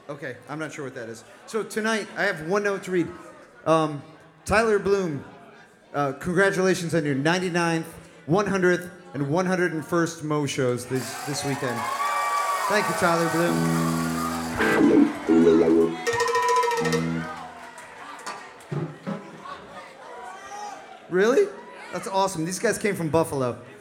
Okay, I'm not sure what that is. So tonight, I have one note to read. Tyler Bloom, congratulations on your 99th, 100th, and 101st Mo shows this weekend. Thank you, Tyler Bloom. Really? That's awesome. These guys came from Buffalo.